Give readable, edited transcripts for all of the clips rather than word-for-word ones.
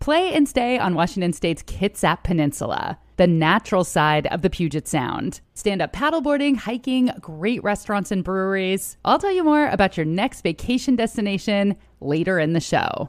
play and stay on Washington State's Kitsap Peninsula, the natural side of the Puget Sound. Stand-up paddleboarding, hiking, great restaurants and breweries. I'll tell you more about your next vacation destination later in the show.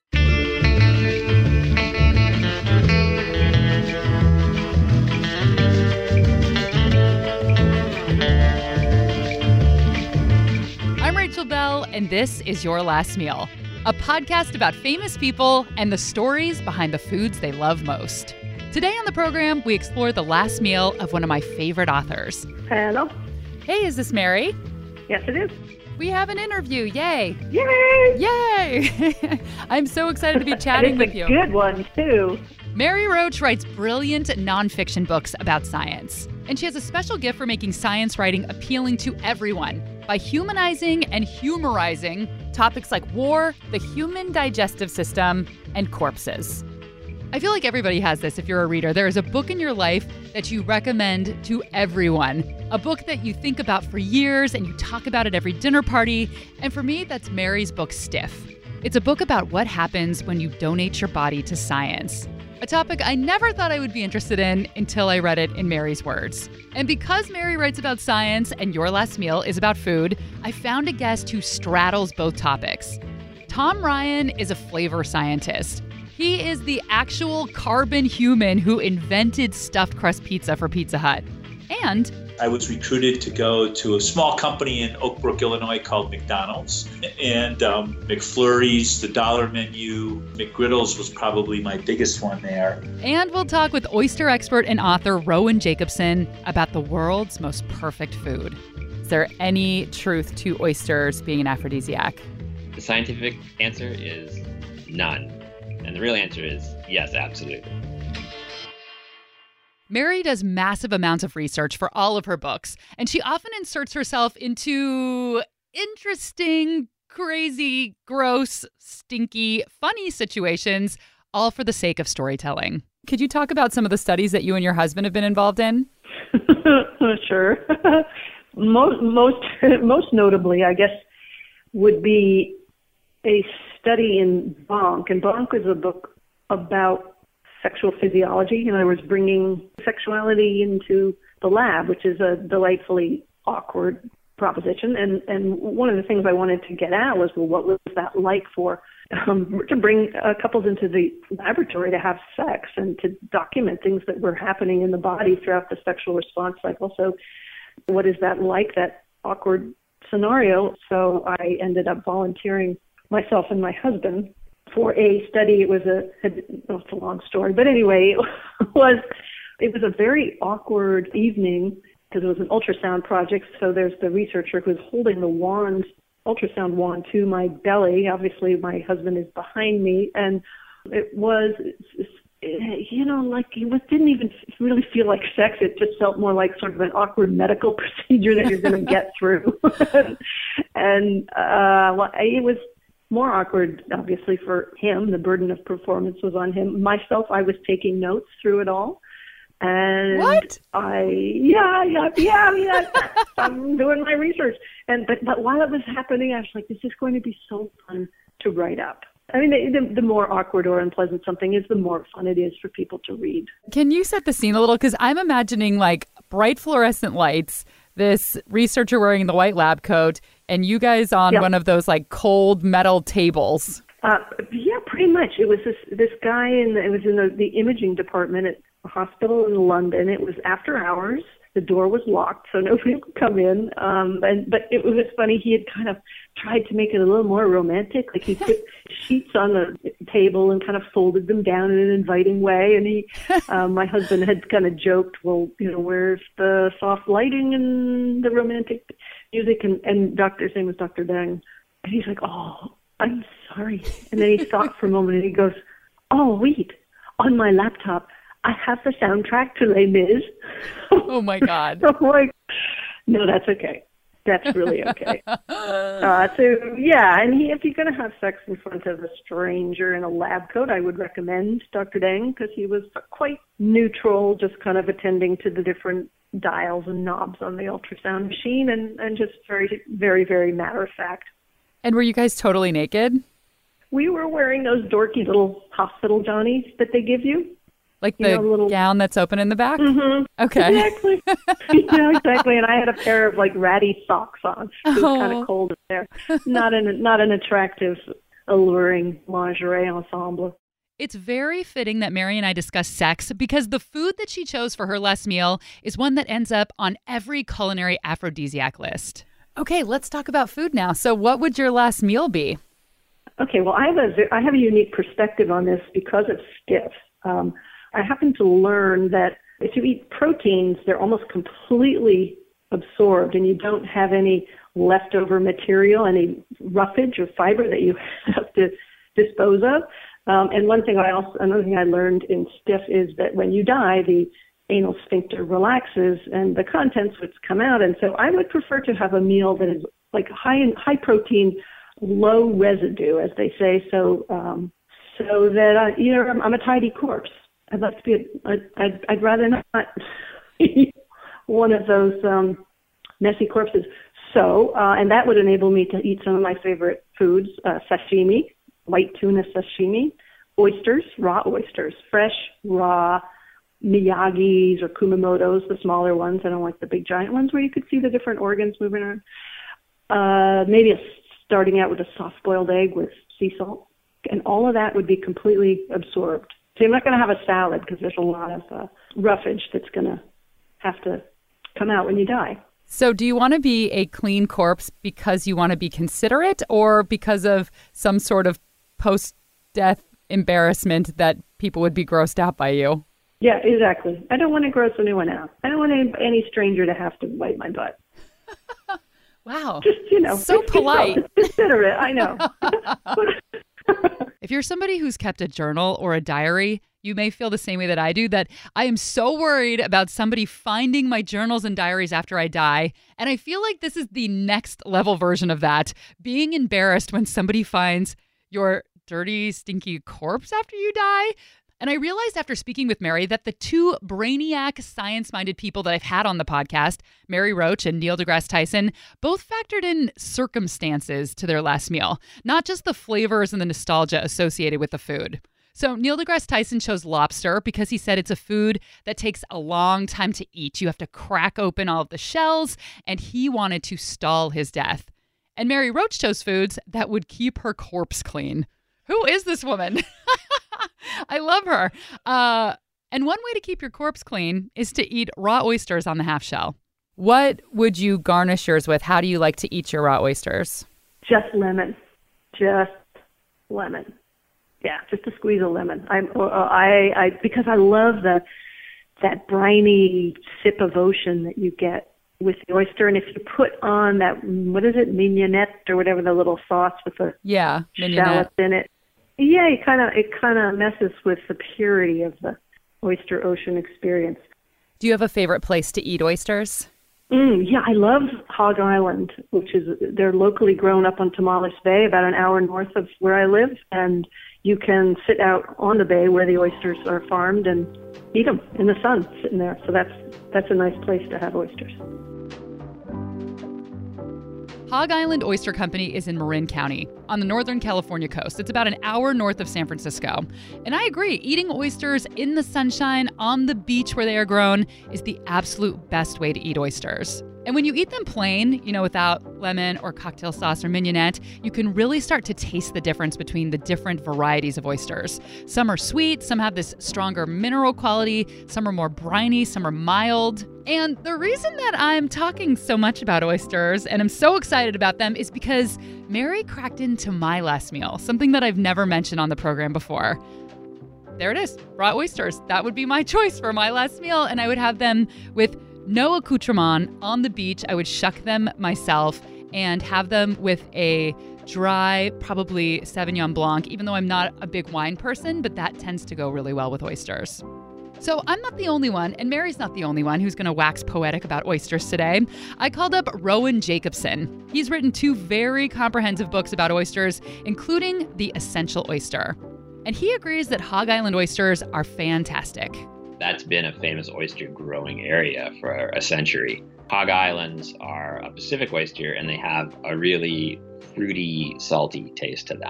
I'm Rachel Bell, and this is Your Last Meal, a podcast about famous people and the stories behind the foods they love most. Today on the program, we explore the last meal of one of my favorite authors. Hello. Hey, is this Mary? Yes, it is. We have an interview. Yay. Yay! Yay! I'm so excited to be chatting with you. It's a good one, too. Mary Roach writes brilliant nonfiction books about science. And she has a special gift for making science writing appealing to everyone by humanizing and humorizing topics like war, the human digestive system, and corpses. I feel like everybody has this if you're a reader. There is a book in your life that you recommend to everyone. A book that you think about for years and you talk about at every dinner party. And for me, that's Mary's book, Stiff. It's a book about what happens when you donate your body to science. A topic I never thought I would be interested in until I read it in Mary's words. And because Mary writes about science and Your Last Meal is about food, I found a guest who straddles both topics. Tom Ryan is a flavor scientist. He is the actual carbon human who invented stuffed crust pizza for Pizza Hut. And I was recruited to go to a small company in Oak Brook, Illinois called McDonald's. And McFlurry's, the dollar menu, McGriddles was probably my biggest one there. And we'll talk with oyster expert and author Rowan Jacobson about the world's most perfect food. Is there any truth to oysters being an aphrodisiac? The scientific answer is none. And the real answer is yes, absolutely. Mary does massive amounts of research for all of her books, and she often inserts herself into interesting, crazy, gross, stinky, funny situations, all for the sake of storytelling. Could you talk about some of the studies that you and your husband have been involved in? Sure. Most notably, I guess, would be a study in Bonk. And Bonk is a book about sexual physiology. In other words, bringing sexuality into the lab, which is a delightfully awkward proposition. And one of the things I wanted to get at was, well, what was that like for to bring couples into the laboratory to have sex and to document things that were happening in the body throughout the sexual response cycle. So what is that like, that awkward scenario? So I ended up volunteering myself and my husband for a study. It was it's a long story, but anyway, it was a very awkward evening because it was an ultrasound project. So there's the researcher who's holding the ultrasound wand to my belly. Obviously, my husband is behind me, and it was, like it didn't even really feel like sex. It just felt more like sort of an awkward medical procedure that you're going to get through, and it was more awkward, obviously, for him. The burden of performance was on him. Myself, I was taking notes through it all. And what? Yeah, I'm doing my research. But while it was happening, I was like, this is going to be so fun to write up. I mean, the more awkward or unpleasant something is, the more fun it is for people to read. Can you set the scene a little? Because I'm imagining like bright fluorescent lights, this researcher wearing the white lab coat, and you guys on one of those like cold metal tables. Yeah, pretty much. It was this guy, it was in the imaging department at a hospital in London. It was after hours. The door was locked, so nobody could come in. But it was funny. He had kind of tried to make it a little more romantic. Like he put sheets on the table and kind of folded them down in an inviting way. And my husband had kind of joked, well, where's the soft lighting and the romantic music? And his name was Dr. Deng. And he's like, oh, I'm sorry. And then he thought for a moment and he goes, oh, wait, on my laptop, I have the soundtrack to Les Mis. Oh, my God. I'm like, no, that's okay. That's really okay. And if you're going to have sex in front of a stranger in a lab coat, I would recommend Dr. Deng because he was quite neutral, just kind of attending to the different dials and knobs on the ultrasound machine and just very, very, very matter of fact. And were you guys totally naked? we were wearing those dorky little hospital Johnnies that they give you. Like the little gown that's open in the back? Mm-hmm. Okay. Exactly. Yeah, exactly. And I had a pair of like ratty socks on. It was kind of cold in there. Not an attractive, alluring lingerie ensemble. It's very fitting that Mary and I discuss sex because the food that she chose for her last meal is one that ends up on every culinary aphrodisiac list. Okay, let's talk about food now. So what would your last meal be? Okay, well, I have a unique perspective on this because of Stiff. I happen to learn that if you eat proteins, they're almost completely absorbed and you don't have any leftover material, any roughage or fiber that you have to dispose of. And another thing I learned in Stiff is that when you die, the anal sphincter relaxes and the contents would come out. And so I would prefer to have a meal that is like high protein, low residue, as they say, so that I'm a tidy corpse. I'd like to be. I'd rather not eat one of those messy corpses. So, and that would enable me to eat some of my favorite foods: sashimi, white tuna sashimi, oysters, raw oysters, fresh, raw, Miyagi's or Kumamoto's, the smaller ones. I don't like the big giant ones where you could see the different organs moving around. Maybe starting out with a soft-boiled egg with sea salt, and all of that would be completely absorbed. So you're not going to have a salad because there's a lot of roughage that's going to have to come out when you die. So do you want to be a clean corpse because you want to be considerate or because of some sort of post-death embarrassment that people would be grossed out by you? Yeah, exactly. I don't want to gross anyone out. I don't want any stranger to have to wipe my butt. Wow. Just, so polite. Considerate, I know. If you're somebody who's kept a journal or a diary, you may feel the same way that I do, that I am so worried about somebody finding my journals and diaries after I die. And I feel like this is the next level version of that, being embarrassed when somebody finds your dirty, stinky corpse after you die. And I realized after speaking with Mary that the two brainiac, science-minded people that I've had on the podcast, Mary Roach and Neil deGrasse Tyson, both factored in circumstances to their last meal, not just the flavors and the nostalgia associated with the food. So Neil deGrasse Tyson chose lobster because he said it's a food that takes a long time to eat. You have to crack open all of the shells, and he wanted to stall his death. And Mary Roach chose foods that would keep her corpse clean. Who is this woman? I love her. And one way to keep your corpse clean is to eat raw oysters on the half shell. What would you garnish yours with? How do you like to eat your raw oysters? Just lemon. Just lemon. Yeah, just a squeeze of lemon. Because I love that briny sip of ocean that you get with the oyster. And if you put on that, what is it, mignonette or whatever, the little sauce with the shallots in it. Yeah, it kind of messes with the purity of the oyster ocean experience. Do you have a favorite place to eat oysters? Yeah, I love Hog Island, they're locally grown up on Tomales Bay, about an hour north of where I live, and you can sit out on the bay where the oysters are farmed and eat them in the sun, sitting there. So that's a nice place to have oysters. Hog Island Oyster Company is in Marin County on the Northern California coast. It's about an hour north of San Francisco. And I agree, eating oysters in the sunshine on the beach where they are grown is the absolute best way to eat oysters. And when you eat them plain, without lemon or cocktail sauce or mignonette, you can really start to taste the difference between the different varieties of oysters. Some are sweet, some have this stronger mineral quality, some are more briny, some are mild. And the reason that I'm talking so much about oysters and I'm so excited about them is because Mary cracked into my last meal, something that I've never mentioned on the program before. There it is, raw oysters. That would be my choice for my last meal, and I would have them with no accoutrement on the beach. I would shuck them myself and have them with a dry, probably Sauvignon Blanc, even though I'm not a big wine person, but that tends to go really well with oysters. So I'm not the only one, and Mary's not the only one who's going to wax poetic about oysters today. I called up Rowan Jacobson. He's written 2 very comprehensive books about oysters, including The Essential Oyster. And he agrees that Hog Island oysters are fantastic. That's been a famous oyster growing area for a century. Hog Islands are a Pacific oyster, and they have a really fruity, salty taste to them.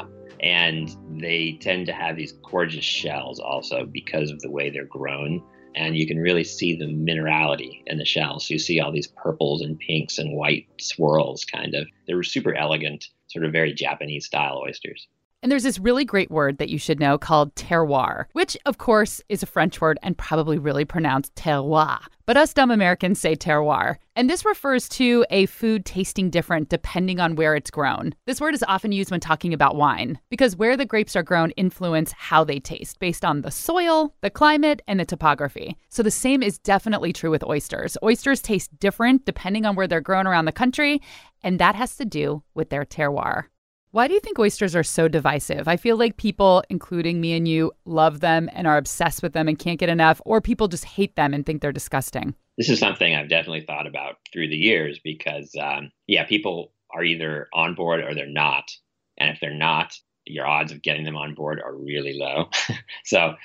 And they tend to have these gorgeous shells also because of the way they're grown. And you can really see the minerality in the shells. So you see all these purples and pinks and white swirls, kind of. They're super elegant, sort of very Japanese style oysters. And there's this really great word that you should know called terroir, which, of course, is a French word and probably really pronounced terroir. But us dumb Americans say terroir. And this refers to a food tasting different depending on where it's grown. This word is often used when talking about wine because where the grapes are grown influence how they taste based on the soil, the climate, and the topography. So the same is definitely true with oysters. Oysters taste different depending on where they're grown around the country, and that has to do with their terroir. Why do you think oysters are so divisive? I feel like people, including me and you, love them and are obsessed with them and can't get enough, or people just hate them and think they're disgusting. This is something I've definitely thought about through the years because, people are either on board or they're not. And if they're not, your odds of getting them on board are really low. So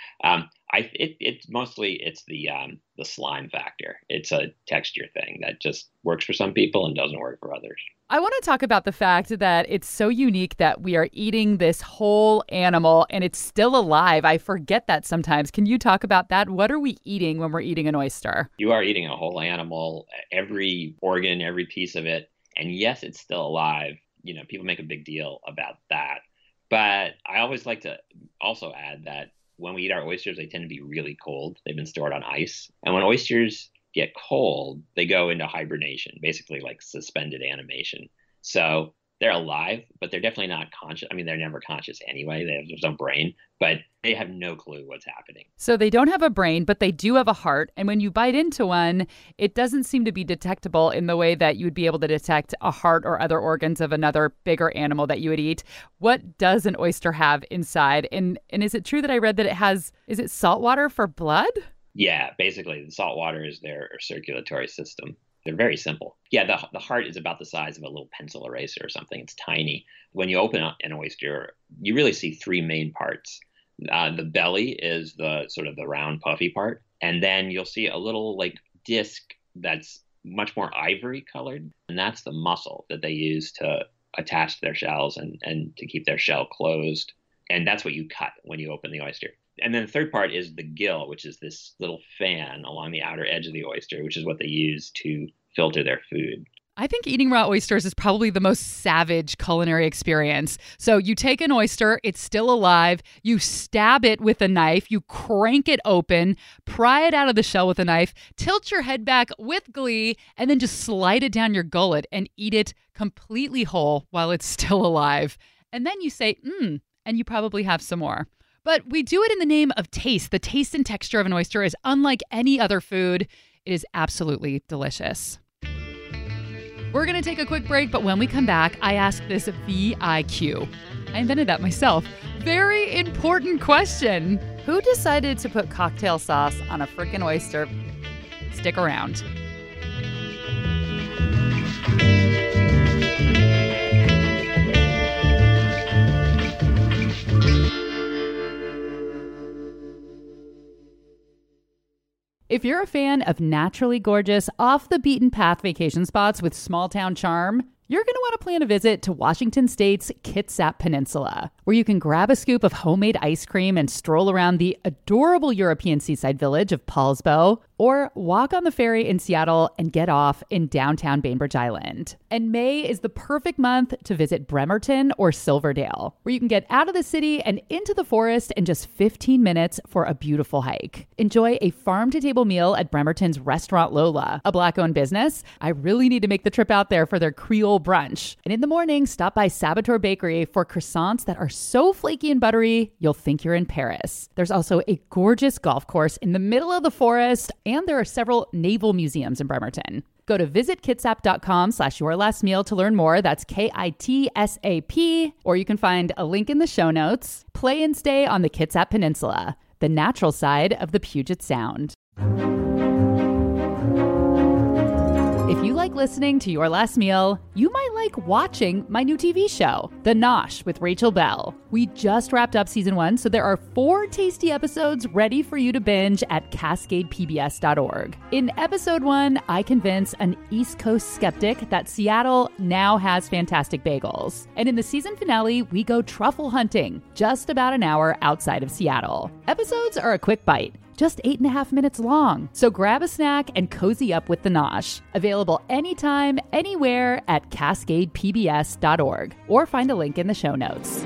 it's mostly the slime factor. It's a texture thing that just works for some people and doesn't work for others. I want to talk about the fact that it's so unique that we are eating this whole animal and it's still alive. I forget that sometimes. Can you talk about that? What are we eating when we're eating an oyster? You are eating a whole animal, every organ, every piece of it. And yes, it's still alive. You know, people make a big deal about that. But I always like to also add that when we eat our oysters, they tend to be really cold. They've been stored on ice. And when oysters get cold, they go into hibernation, basically like suspended animation. So they're alive, but they're definitely not conscious. I mean, they're never conscious anyway. There's no brain, but they have no clue what's happening. So they don't have a brain, but they do have a heart. And when you bite into one, it doesn't seem to be detectable in the way that you would be able to detect a heart or other organs of another bigger animal that you would eat. What does an oyster have inside? And is it true that I read that is it salt water for blood? Yeah, basically the salt water is their circulatory system. They're very simple. Yeah, the heart is about the size of a little pencil eraser or something. It's tiny. When you open up an oyster, you really see three main parts. The belly is the sort of the round puffy part. And then you'll see a little like disc that's much more ivory colored. And that's the muscle that they use to attach to their shells and to keep their shell closed. And that's what you cut when you open the oyster. And then the third part is the gill, which is this little fan along the outer edge of the oyster, which is what they use to filter their food. I think eating raw oysters is probably the most savage culinary experience. So you take an oyster, it's still alive, you stab it with a knife, you crank it open, pry it out of the shell with a knife, tilt your head back with glee, and then just slide it down your gullet and eat it completely whole while it's still alive. And then you say, and you probably have some more. But we do it in the name of taste. The taste and texture of an oyster is unlike any other food. It is absolutely delicious. We're going to take a quick break, but when we come back, I ask this VIQ. I invented that myself. Very important question. Who decided to put cocktail sauce on a freaking oyster? Stick around. If you're a fan of naturally gorgeous, off-the-beaten-path vacation spots with small-town charm, you're going to want to plan a visit to Washington State's Kitsap Peninsula, where you can grab a scoop of homemade ice cream and stroll around the adorable European seaside village of Paulsbo, or walk on the ferry in Seattle and get off in downtown Bainbridge Island. And May is the perfect month to visit Bremerton or Silverdale, where you can get out of the city and into the forest in just 15 minutes for a beautiful hike. Enjoy a farm-to-table meal at Bremerton's Restaurant Lola, a Black-owned business. I really need to make the trip out there for their Creole brunch. And in the morning, stop by Saboteur Bakery for croissants that are so flaky and buttery, you'll think you're in Paris. There's also a gorgeous golf course in the middle of the forest, and there are several naval museums in Bremerton. Go to visitkitsap.com/yourlastmeal to learn more. That's KITSAP. Or you can find a link in the show notes. Play and stay on the Kitsap Peninsula, the natural side of the Puget Sound. If you like listening to Your Last Meal, you might like watching my new TV show, The Nosh with Rachel Bell. We just wrapped up season 1, so there are 4 tasty episodes ready for you to binge at CascadePBS.org. In episode 1, I convince an East Coast skeptic that Seattle now has fantastic bagels. And in the season finale, we go truffle hunting, just about an hour outside of Seattle. Episodes are a quick bite, just 8.5 minutes long. So grab a snack and cozy up with The Nosh. Available anytime, anywhere at CascadePBS.org, or find a link in the show notes.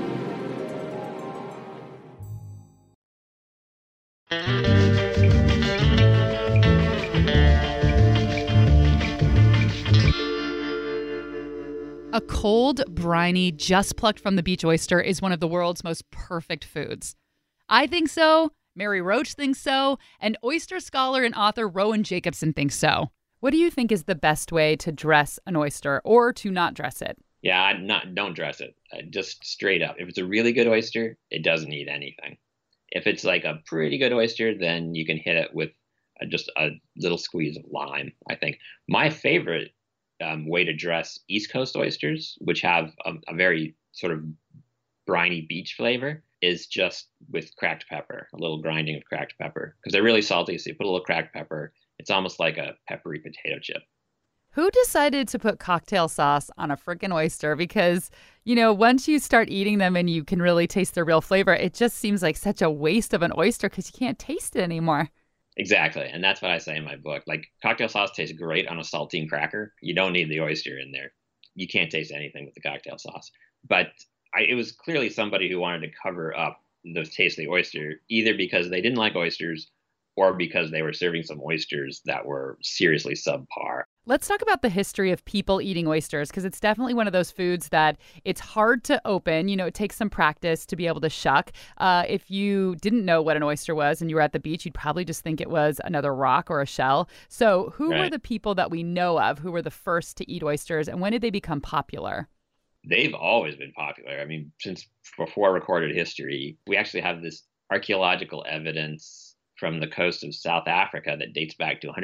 A cold, briny, just plucked from the beach oyster is one of the world's most perfect foods. I think so. Mary Roach thinks so, and oyster scholar and author Rowan Jacobson thinks so. What do you think is the best way to dress an oyster or to not dress it? Yeah, don't dress it. Just straight up. If it's a really good oyster, it doesn't need anything. If it's like a pretty good oyster, then you can hit it with just a little squeeze of lime, I think. My favorite way to dress East Coast oysters, which have a very sort of briny beach flavor, is just with cracked pepper, a little grinding of cracked pepper, because they're really salty. So you put a little cracked pepper. It's almost like a peppery potato chip. Who decided to put cocktail sauce on a frickin' oyster? Because, once you start eating them and you can really taste their real flavor, it just seems like such a waste of an oyster because you can't taste it anymore. Exactly. And that's what I say in my book. Like, cocktail sauce tastes great on a saltine cracker. You don't need the oyster in there. You can't taste anything with the cocktail sauce. But it was clearly somebody who wanted to cover up the taste of the oyster, either because they didn't like oysters or because they were serving some oysters that were seriously subpar. Let's talk about the history of people eating oysters, because it's definitely one of those foods that it's hard to open. It takes some practice to be able to shuck. If you didn't know what an oyster was and you were at the beach, you'd probably just think it was another rock or a shell. So who were the people that we know of who were the first to eat oysters, and when did they become popular? They've always been popular. I mean, since before recorded history, we actually have this archaeological evidence from the coast of South Africa that dates back to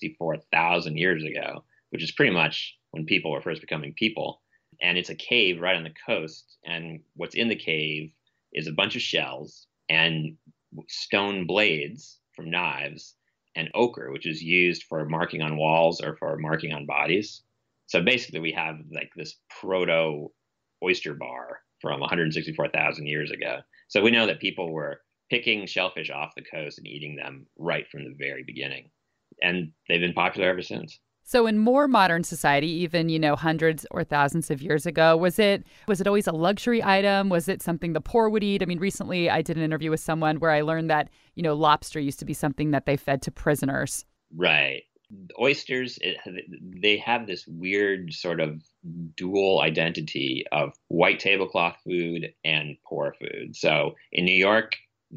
164,000 years ago, which is pretty much when people were first becoming people. And it's a cave right on the coast. And what's in the cave is a bunch of shells and stone blades from knives and ochre, which is used for marking on walls or for marking on bodies. So basically, we have like this proto oyster bar from 164,000 years ago. So we know that people were picking shellfish off the coast and eating them right from the very beginning. And they've been popular ever since. So in more modern society, even, hundreds or thousands of years ago, was it always a luxury item? Was it something the poor would eat? I mean, recently I did an interview with someone where I learned that, lobster used to be something that they fed to prisoners. Right. Oysters, they have this weird sort of dual identity of white tablecloth food and poor food. So in New York,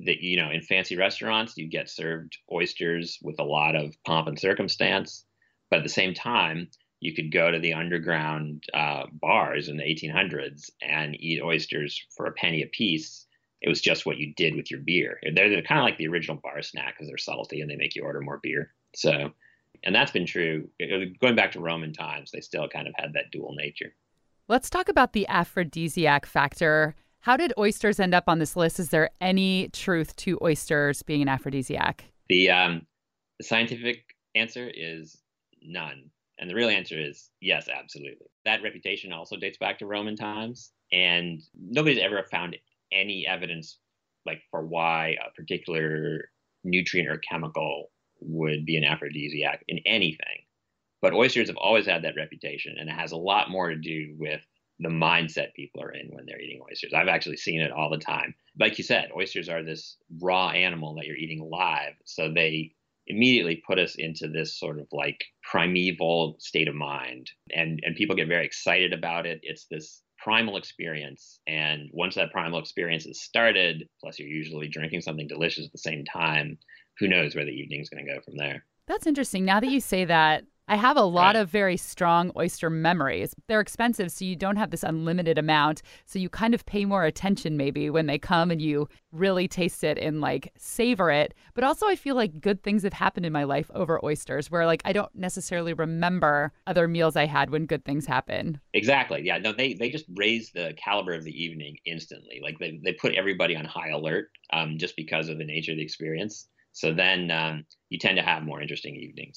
in fancy restaurants, you get served oysters with a lot of pomp and circumstance. But at the same time, you could go to the underground bars in the 1800s and eat oysters for a penny a piece. It was just what you did with your beer. They're kind of like the original bar snack because they're salty and they make you order more beer. So. And that's been true. Going back to Roman times, they still kind of had that dual nature. Let's talk about the aphrodisiac factor. How did oysters end up on this list? Is there any truth to oysters being an aphrodisiac? The scientific answer is none. And the real answer is yes, absolutely. That reputation also dates back to Roman times. And nobody's ever found any evidence for why a particular nutrient or chemical would be an aphrodisiac in anything. But oysters have always had that reputation, and it has a lot more to do with the mindset people are in when they're eating oysters. I've actually seen it all the time. Like you said, oysters are this raw animal that you're eating live, so they immediately put us into this sort of primeval state of mind, and people get very excited about it. It's this primal experience, and once that primal experience is started, plus you're usually drinking something delicious at the same time, who knows where the evening's going to go from there. That's interesting. Now that you say that, I have a lot of very strong oyster memories. They're expensive, so you don't have this unlimited amount. So you kind of pay more attention maybe when they come and you really taste it and like savor it. But also I feel like good things have happened in my life over oysters where like I don't necessarily remember other meals I had when good things happen. Exactly. Yeah. No, they just raise the caliber of the evening instantly. Like they put everybody on high alert just because of the nature of the experience. So then you tend to have more interesting evenings.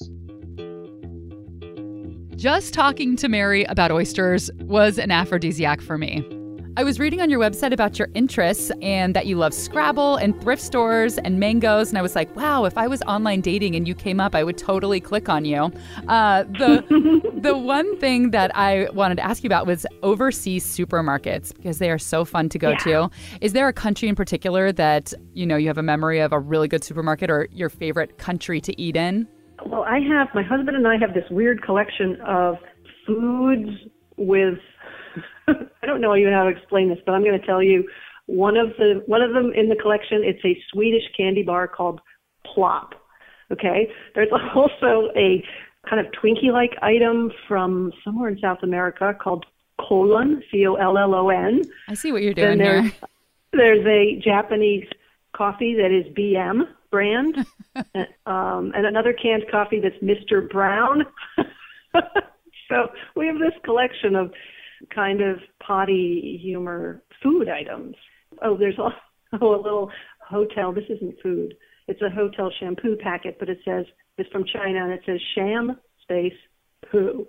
Just talking to Mary about oysters was an aphrodisiac for me. I was reading on your website about your interests and that you love Scrabble and thrift stores and mangoes. And I was like, wow, if I was online dating and you came up, I would totally click on you. The one thing that I wanted to ask you about was overseas supermarkets because they are so fun to go to. Is there a country in particular that, you know, you have a memory of a really good supermarket or your favorite country to eat in? Well, my husband and I have this weird collection of foods with, I don't know even how to explain this, but I'm going to tell you one of them in the collection. It's a Swedish candy bar called Plop. Okay. There's also a kind of Twinkie-like item from somewhere in South America called Kollon, Collon. I see what you're doing here. There's a Japanese coffee that is BM brand, and another canned coffee that's Mr. Brown. So we have this collection of kind of potty humor food items. Oh, there's a little hotel. This isn't food. It's a hotel shampoo packet, but it says, it's from China, and it says sham space poo.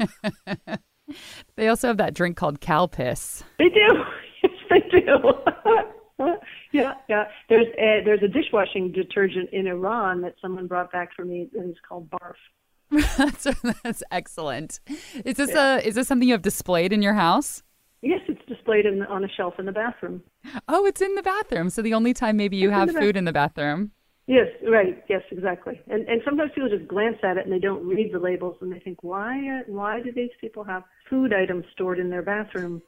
They also have that drink called cow piss. They do. Yes, they do. Yeah. There's a dishwashing detergent in Iran that someone brought back for me, and it's called Barf. That's excellent. Is this something you have displayed in your house? Yes, it's displayed on a shelf in the bathroom. Oh, it's in the bathroom. So the only time maybe you have food in the bathroom. Yes, right. Yes, exactly. And sometimes people just glance at it and they don't read the labels and they think, why do these people have food items stored in their bathroom?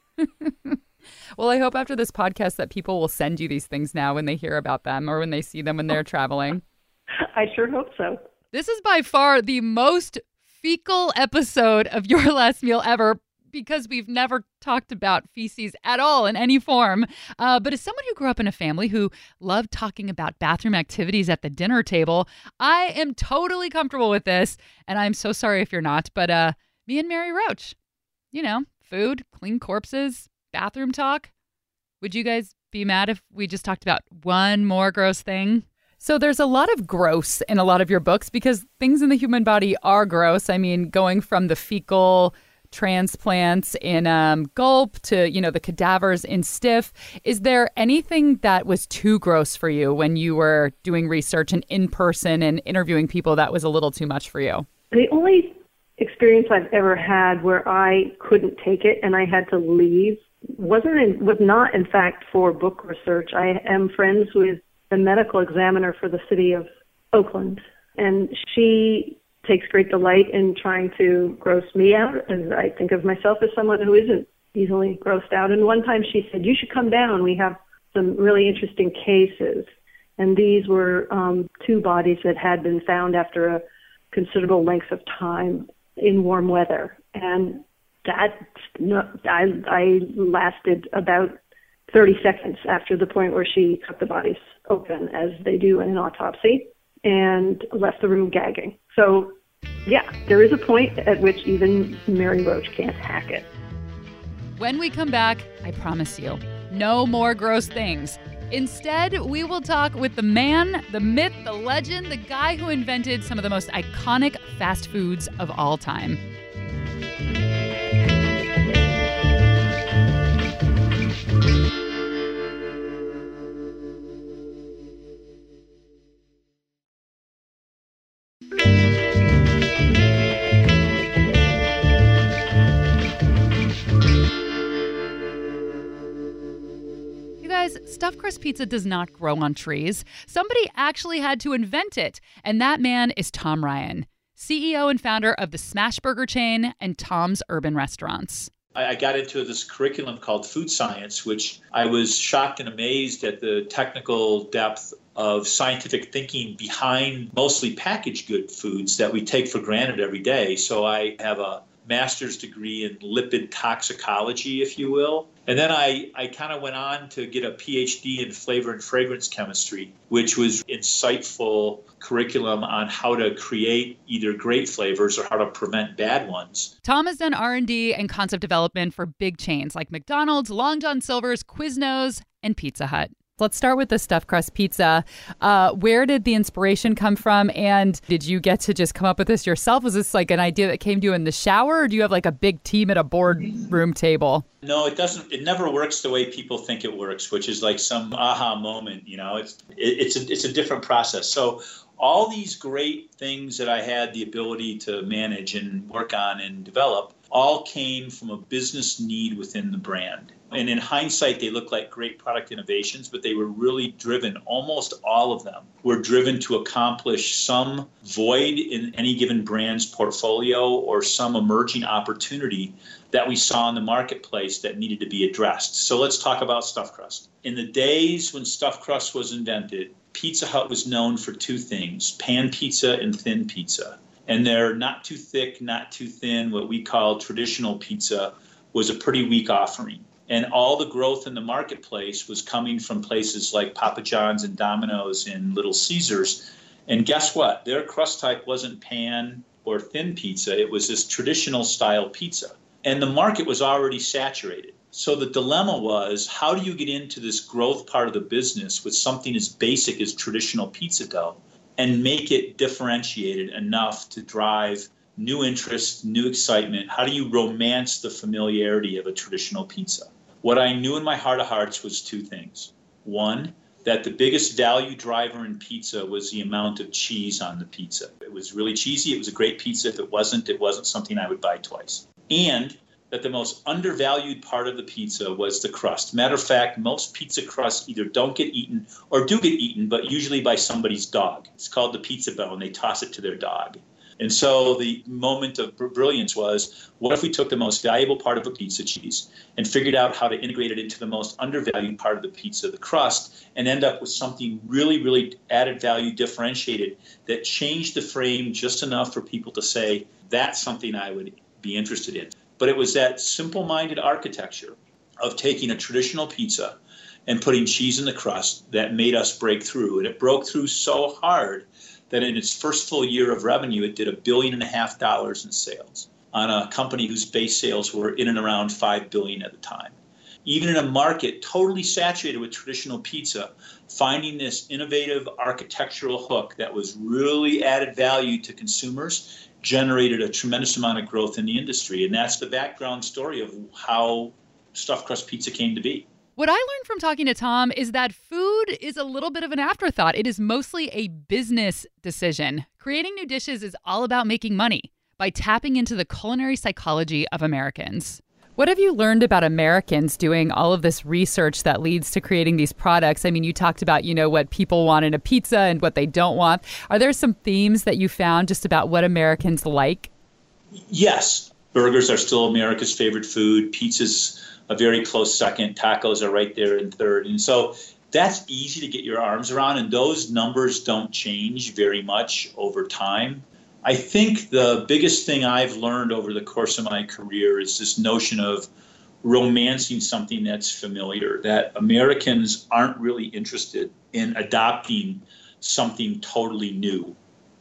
Well, I hope after this podcast that people will send you these things now when they hear about them or when they see them when they're traveling. I sure hope so. This is by far the most fecal episode of Your Last Meal ever because we've never talked about feces at all in any form. But as someone who grew up in a family who loved talking about bathroom activities at the dinner table, I am totally comfortable with this. And I'm so sorry if you're not. But me and Mary Roach, you know, food, clean corpses, bathroom talk. Would you guys be mad if we just talked about one more gross thing? So there's a lot of gross in a lot of your books because things in the human body are gross. I mean, going from the fecal transplants in Gulp to, you know, the cadavers in Stiff. Is there anything that was too gross for you when you were doing research and in person and interviewing people that was a little too much for you? The only experience I've ever had where I couldn't take it and I had to leave was not, in fact, for book research. I am friends with the medical examiner for the city of Oakland, and she takes great delight in trying to gross me out, and I think of myself as someone who isn't easily grossed out. And one time she said, you should come down. We have some really interesting cases. And these were two bodies that had been found after a considerable length of time in warm weather. And I lasted about 30 seconds after the point where she cut the bodies open, as they do in an autopsy, and left the room gagging. So, yeah, there is a point at which even Mary Roach can't hack it. When we come back, I promise you, no more gross things. Instead, we will talk with the man, the myth, the legend, the guy who invented some of the most iconic fast foods of all time. Stuffed crust pizza does not grow on trees. Somebody actually had to invent it, and that man is Tom Ryan, CEO and founder of the Smashburger chain and Tom's Urban Restaurants. I got into this curriculum called food science, which I was shocked and amazed at the technical depth of scientific thinking behind mostly packaged good foods that we take for granted every day. So I have a master's degree in lipid toxicology, if you will. And then I kind of went on to get a PhD in flavor and fragrance chemistry, which was insightful curriculum on how to create either great flavors or how to prevent bad ones. Tom has done R&D and concept development for big chains like McDonald's, Long John Silver's, Quiznos, and Pizza Hut. Let's start with the stuffed crust pizza. Where did the inspiration come from? And did you get to just come up with this yourself? Was this like an idea that came to you in the shower, or do you have like a big team at a boardroom table? No, it doesn't. It never works the way people think it works, which is like some aha moment. You know, it's a different process. So all these great things that I had the ability to manage and work on and develop all came from a business need within the brand. And in hindsight, they look like great product innovations, but they were really driven, almost all of them were driven to accomplish some void in any given brand's portfolio or some emerging opportunity that we saw in the marketplace that needed to be addressed. So let's talk about stuffed crust. In the days when stuffed crust was invented, Pizza Hut was known for two things, pan pizza and thin pizza. And they're not too thick, not too thin. What we call traditional pizza was a pretty weak offering. And all the growth in the marketplace was coming from places like Papa John's and Domino's and Little Caesars. And guess what? Their crust type wasn't pan or thin pizza. It was this traditional style pizza. And the market was already saturated. So the dilemma was, how do you get into this growth part of the business with something as basic as traditional pizza dough and make it differentiated enough to drive new interest, new excitement? How do you romance the familiarity of a traditional pizza? What I knew in my heart of hearts was two things. One, that the biggest value driver in pizza was the amount of cheese on the pizza. It was really cheesy. It was a great pizza. If it wasn't something I would buy twice. And that the most undervalued part of the pizza was the crust. Matter of fact, most pizza crusts either don't get eaten or do get eaten, but usually by somebody's dog. It's called the pizza bone. They toss it to their dog. And so the moment of brilliance was, what if we took the most valuable part of a pizza, cheese, and figured out how to integrate it into the most undervalued part of the pizza, the crust, and end up with something really, really added value, differentiated, that changed the frame just enough for people to say, that's something I would be interested in. But it was that simple-minded architecture of taking a traditional pizza and putting cheese in the crust that made us break through. And it broke through so hard that in its first full year of revenue, it did $1.5 billion in sales on a company whose base sales were in and around $5 billion at the time. Even in a market totally saturated with traditional pizza, finding this innovative architectural hook that was really added value to consumers generated a tremendous amount of growth in the industry. And that's the background story of how stuffed crust pizza came to be. What I learned from talking to Tom is that food is a little bit of an afterthought. It is mostly a business decision. Creating new dishes is all about making money by tapping into the culinary psychology of Americans. What have you learned about Americans doing all of this research that leads to creating these products? I mean, you talked about, what people want in a pizza and what they don't want. Are there some themes that you found just about what Americans like? Yes. Burgers are still America's favorite food. Pizza's a very close second. Tacos are right there in third. And so that's easy to get your arms around. And those numbers don't change very much over time. I think the biggest thing I've learned over the course of my career is this notion of romancing something that's familiar, that Americans aren't really interested in adopting something totally new.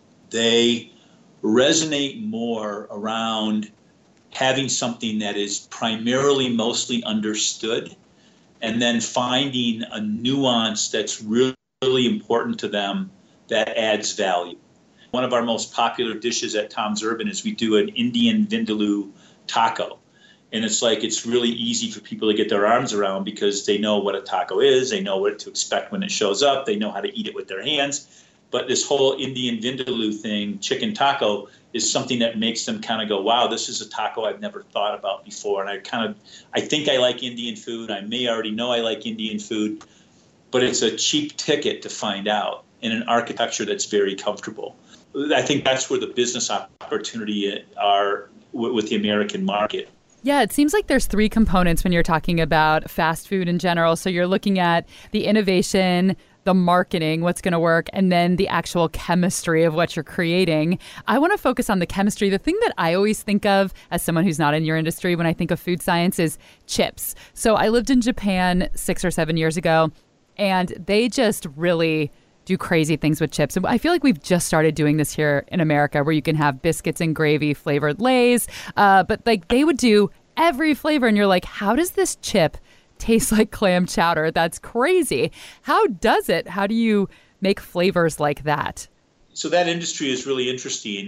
They resonate more around having something that is primarily mostly understood and then finding a nuance that's really, really important to them that adds value. One of our most popular dishes at Tom's Urban is we do an Indian Vindaloo taco. And it's really easy for people to get their arms around because they know what a taco is. They know what to expect when it shows up. They know how to eat it with their hands. But this whole Indian Vindaloo thing, chicken taco, is something that makes them kind of go, wow, this is a taco I've never thought about before. And I think I like Indian food. I may already know I like Indian food, but it's a cheap ticket to find out in an architecture that's very comfortable. I think that's where the business opportunity are with the American market. Yeah, it seems like there's three components when you're talking about fast food in general. So you're looking at the innovation, the marketing, what's going to work, and then the actual chemistry of what you're creating. I want to focus on the chemistry. The thing that I always think of as someone who's not in your industry when I think of food science is chips. So I lived in Japan 6 or 7 years ago, and they just really do crazy things with chips. And I feel like we've just started doing this here in America, where you can have biscuits and gravy flavored Lay's. But like they would do every flavor, and you're like, how does this chip tastes like clam chowder? That's crazy. How does it? How do you make flavors like that? So that industry is really interesting.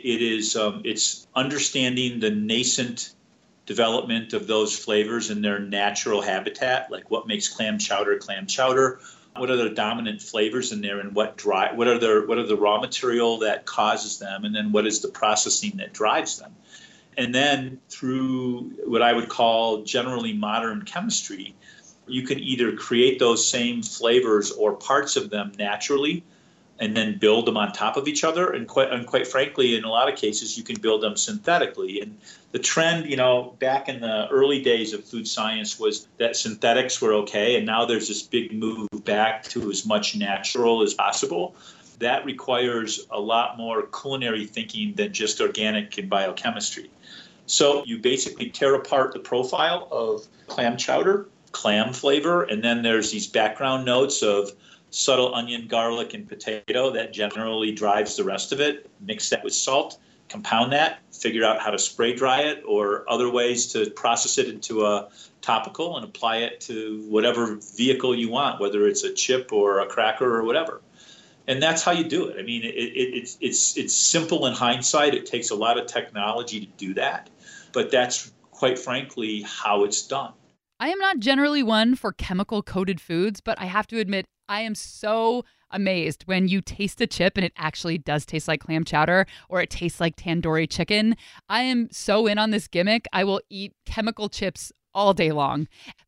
It's understanding the nascent development of those flavors in their natural habitat, like what makes clam chowder, what are the dominant flavors in there, and what are the raw material that causes them, and then what is the processing that drives them. And then through what I would call generally modern chemistry, you can either create those same flavors or parts of them naturally and then build them on top of each other. And quite frankly, in a lot of cases, you can build them synthetically. And the trend, back in the early days of food science was that synthetics were okay. And now there's this big move back to as much natural as possible. That requires a lot more culinary thinking than just organic and biochemistry. So you basically tear apart the profile of clam chowder, clam flavor, and then there's these background notes of subtle onion, garlic, and potato that generally drives the rest of it. Mix that with salt, compound that, figure out how to spray dry it or other ways to process it into a topical and apply it to whatever vehicle you want, whether it's a chip or a cracker or whatever. And that's how you do it. I mean, it's simple in hindsight. It takes a lot of technology to do that. But that's, quite frankly, how it's done. I am not generally one for chemical-coated foods, but I have to admit, I am so amazed when you taste a chip and it actually does taste like clam chowder or it tastes like tandoori chicken. I am so in on this gimmick. I will eat chemical chips all day long.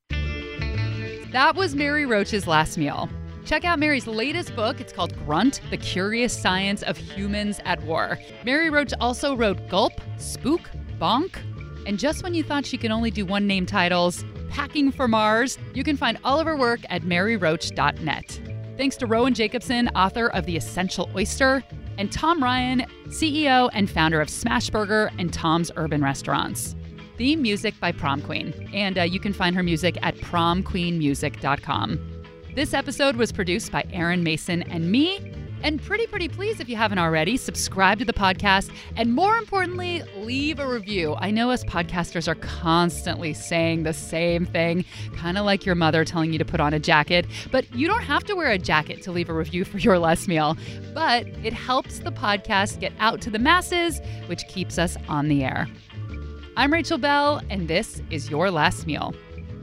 That was Mary Roach's last meal. Check out Mary's latest book. It's called Grunt, The Curious Science of Humans at War. Mary Roach also wrote Gulp, Spook, Bonk, and just when you thought she could only do one-name titles, Packing for Mars. You can find all of her work at maryroach.net. Thanks to Rowan Jacobson, author of The Essential Oyster, and Tom Ryan, CEO and founder of Smashburger and Tom's Urban Restaurants. Theme music by Prom Queen, and you can find her music at promqueenmusic.com. This episode was produced by Aaron Mason and me. And pretty please, if you haven't already, subscribe to the podcast. And more importantly, leave a review. I know us podcasters are constantly saying the same thing, kind of like your mother telling you to put on a jacket. But you don't have to wear a jacket to leave a review for your last meal. But it helps the podcast get out to the masses, which keeps us on the air. I'm Rachel Bell, and this is Your Last Meal.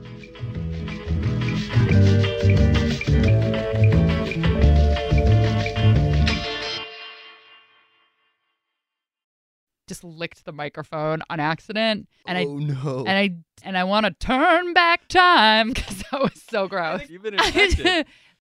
Just licked the microphone on accident, and no! And I want to turn back time because that was so gross. You've been infected.